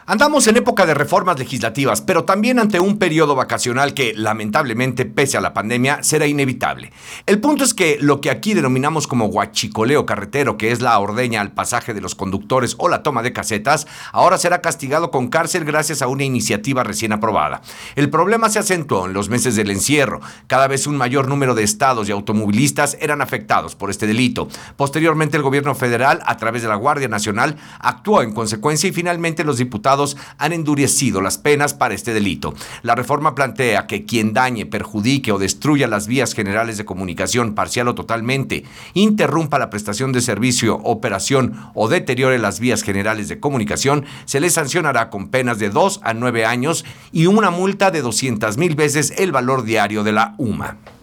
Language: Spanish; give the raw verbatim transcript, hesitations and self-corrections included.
Andamos en época de reformas legislativas, pero también ante un periodo vacacional que, lamentablemente, pese a la pandemia, será inevitable. El punto es que lo que aquí denominamos como huachicoleo carretero, que es la ordeña al pasaje de los conductores o la toma de casetas, ahora será castigado con cárcel gracias a una iniciativa recién aprobada. El problema se acentuó en los meses del encierro. Cada vez un mayor número de estados y automovilistas eran afectados por este delito. Posteriormente, el gobierno federal, a través de la Guardia Nacional, actuó en consecuencia y finalmente los diputados han endurecido las penas para este delito. La reforma plantea que quien dañe, perjudique o destruya las vías generales de comunicación parcial o totalmente, interrumpa la prestación de servicio, operación o deteriore las vías generales de comunicación, se le sancionará con penas de dos a nueve años y una multa de doscientas mil veces el valor diario de la U M A.